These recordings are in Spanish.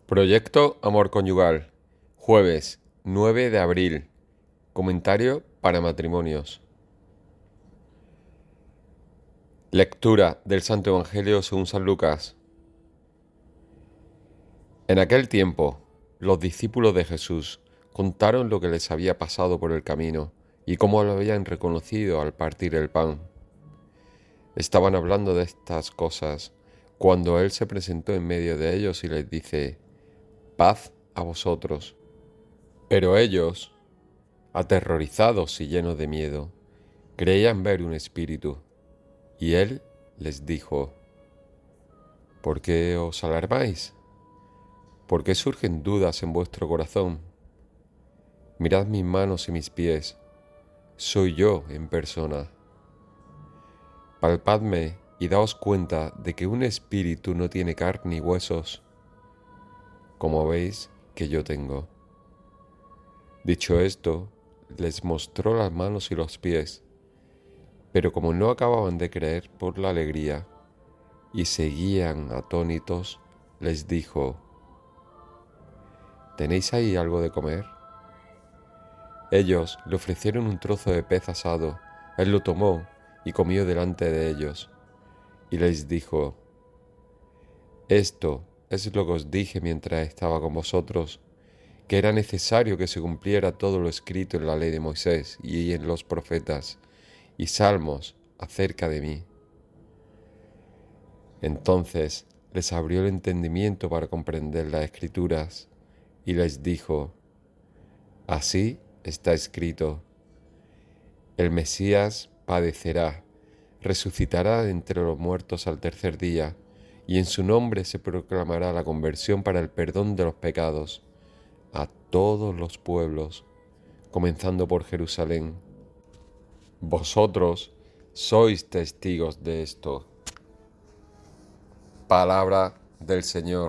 Proyecto Amor Conyugal, jueves 9 de abril. Comentario para matrimonios. Lectura del Santo Evangelio según San Lucas. En aquel tiempo, los discípulos de Jesús contaron lo que les había pasado por el camino y cómo lo habían reconocido al partir el pan. Estaban hablando de estas cosas cuando Él se presentó en medio de ellos y les dice: «Paz a vosotros». Pero ellos, aterrorizados y llenos de miedo, creían ver un espíritu. Y Él les dijo: «¿Por qué os alarmáis? ¿Por qué surgen dudas en vuestro corazón? Mirad mis manos y mis pies, soy yo en persona. Palpadme y daos cuenta de que un espíritu no tiene carne ni huesos, como veis que yo tengo». Dicho esto, les mostró las manos y los pies, pero como no acababan de creer por la alegría y seguían atónitos, les dijo: «¿Tenéis ahí algo de comer?». Ellos le ofrecieron un trozo de pez asado. Él lo tomó y comió delante de ellos, y les dijo: «Esto es lo que os dije mientras estaba con vosotros, que era necesario que se cumpliera todo lo escrito en la ley de Moisés y en los profetas y salmos acerca de mí». Entonces les abrió el entendimiento para comprender las Escrituras y les dijo: «Así está escrito: el Mesías padecerá, resucitará de entre los muertos al tercer día, y en su nombre se proclamará la conversión para el perdón de los pecados a todos los pueblos, comenzando por Jerusalén. Vosotros sois testigos de esto». Palabra del Señor.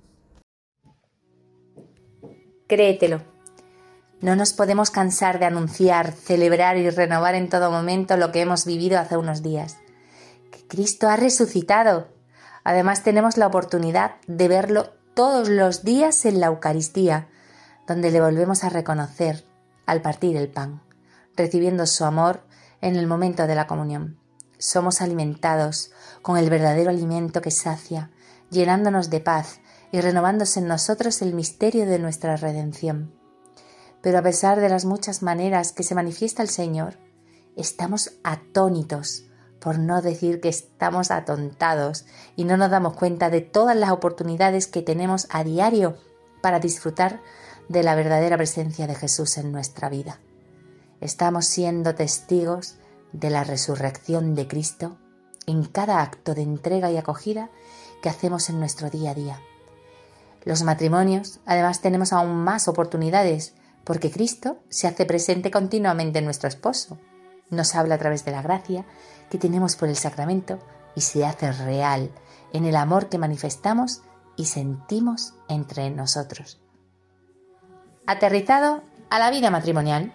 Créetelo. No nos podemos cansar de anunciar, celebrar y renovar en todo momento lo que hemos vivido hace unos días: que Cristo ha resucitado. Además, tenemos la oportunidad de verlo todos los días en la Eucaristía, donde le volvemos a reconocer al partir el pan, recibiendo su amor en el momento de la comunión. Somos alimentados con el verdadero alimento que sacia, llenándonos de paz y renovándose en nosotros el misterio de nuestra redención. Pero a pesar de las muchas maneras que se manifiesta el Señor, estamos atónitos, por no decir que estamos atontados, y no nos damos cuenta de todas las oportunidades que tenemos a diario para disfrutar de la verdadera presencia de Jesús en nuestra vida. Estamos siendo testigos de la resurrección de Cristo en cada acto de entrega y acogida que hacemos en nuestro día a día. Los matrimonios, además, tenemos aún más oportunidades, porque Cristo se hace presente continuamente en nuestro esposo. Nos habla a través de la gracia que tenemos por el sacramento y se hace real en el amor que manifestamos y sentimos entre nosotros. Aterrizado a la vida matrimonial.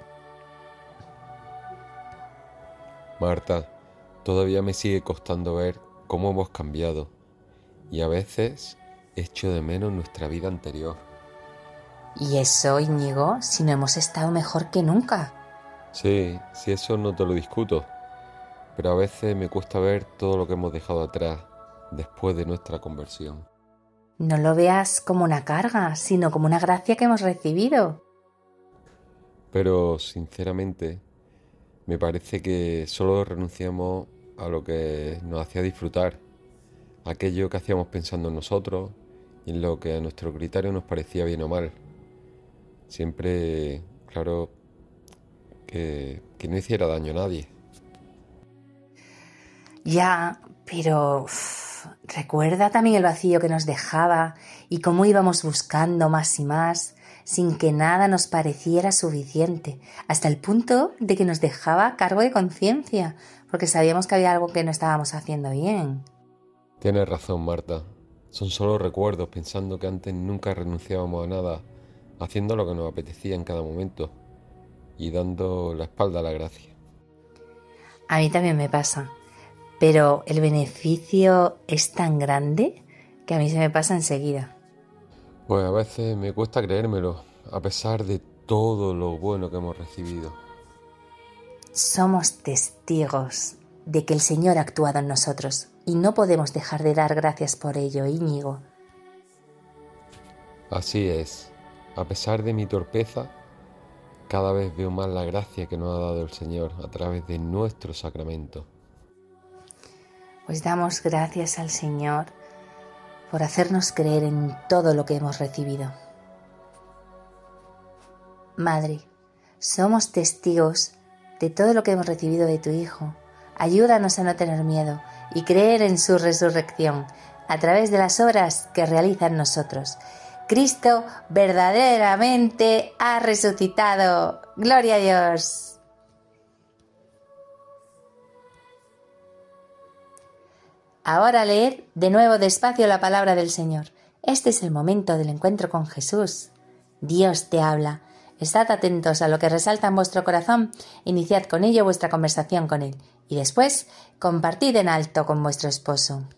Marta, todavía me sigue costando ver cómo hemos cambiado y a veces echo de menos nuestra vida anterior. ¿Y eso, Íñigo, si no hemos estado mejor que nunca? Sí, eso no te lo discuto, pero a veces me cuesta ver todo lo que hemos dejado atrás después de nuestra conversión. No lo veas como una carga, sino como una gracia que hemos recibido. Pero, sinceramente, me parece que solo renunciamos a lo que nos hacía disfrutar, aquello que hacíamos pensando en nosotros y en lo que a nuestro criterio nos parecía bien o mal. Siempre, claro, que no hiciera daño a nadie. Ya, pero recuerda también el vacío que nos dejaba y cómo íbamos buscando más y más, sin que nada nos pareciera suficiente, hasta el punto de que nos dejaba cargo de conciencia, porque sabíamos que había algo que no estábamos haciendo bien. Tienes razón, Marta. Son solo recuerdos, pensando que antes nunca renunciábamos a nada, haciendo lo que nos apetecía en cada momento y dando la espalda a la gracia. A mí también me pasa, pero el beneficio es tan grande que a mí se me pasa enseguida. Pues a veces me cuesta creérmelo, a pesar de todo lo bueno que hemos recibido. Somos testigos de que el Señor ha actuado en nosotros y no podemos dejar de dar gracias por ello, Íñigo. Así es, a pesar de mi torpeza, cada vez veo más la gracia que nos ha dado el Señor a través de nuestro sacramento. Pues damos gracias al Señor por hacernos creer en todo lo que hemos recibido. Madre, somos testigos de todo lo que hemos recibido de tu Hijo. Ayúdanos a no tener miedo y creer en su resurrección a través de las obras que realiza en nosotros. Cristo verdaderamente ha resucitado. ¡Gloria a Dios! Ahora leed de nuevo despacio la palabra del Señor. Este es el momento del encuentro con Jesús. Dios te habla. Estad atentos a lo que resalta en vuestro corazón, iniciad con ello vuestra conversación con Él y después compartid en alto con vuestro esposo.